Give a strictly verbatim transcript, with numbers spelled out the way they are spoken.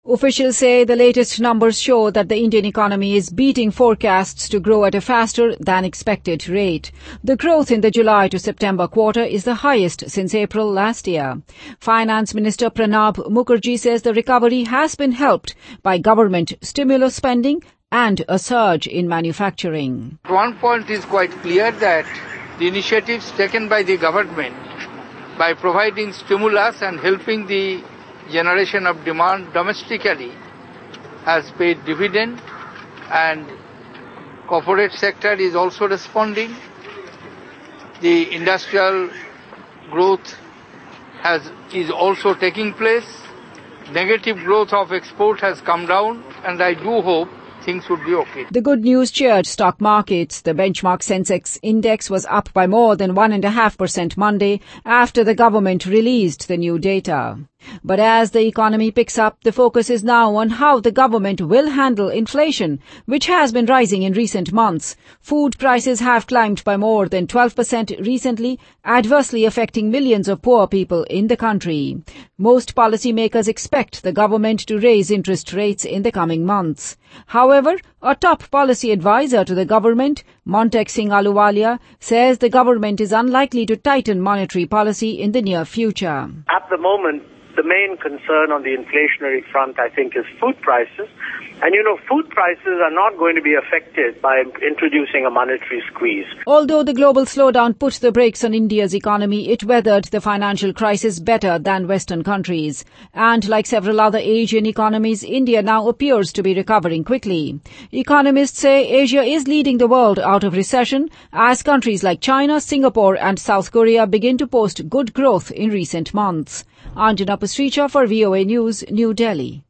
Officials say the latest numbers show that the Indian economy is beating forecasts to grow at a faster than expected rate. The growth in the July to September quarter is the highest since April last year. Finance Minister Pranab Mukherjee says the recovery has been helped by government stimulus spending and a surge in manufacturing. One point is quite clear that the initiatives taken by the government by providing stimulus and helping the generation of demand domestically has paid dividend, and corporate sector is also responding. The industrial growth has is also taking place. Negative growth of export has come down, and I do hope things would be okay. The good news cheered stock markets. The benchmark Sensex index was up by more than one point five percent Monday after the government released the new data. But as the economy picks up, the focus is now on how the government will handle inflation, which has been rising in recent months. Food prices have climbed by more than twelve percent recently, adversely affecting millions of poor people in the country. Most policymakers expect the government to raise interest rates in the coming months. However, a top policy advisor to the government, Montek Singh Ahluwalia, says the government is unlikely to tighten monetary policy in the near future. At the moment, the main concern on the inflationary front, I think, is food prices. And, you know, food prices are not going to be affected by introducing a monetary squeeze. Although the global slowdown put the brakes on India's economy, it weathered the financial crisis better than Western countries. And like several other Asian economies, India now appears to be recovering quickly. Economists say Asia is leading the world out of recession as countries like China, Singapore and South Korea begin to post good growth in recent months. Anjana Pasricha for V O A News, New Delhi.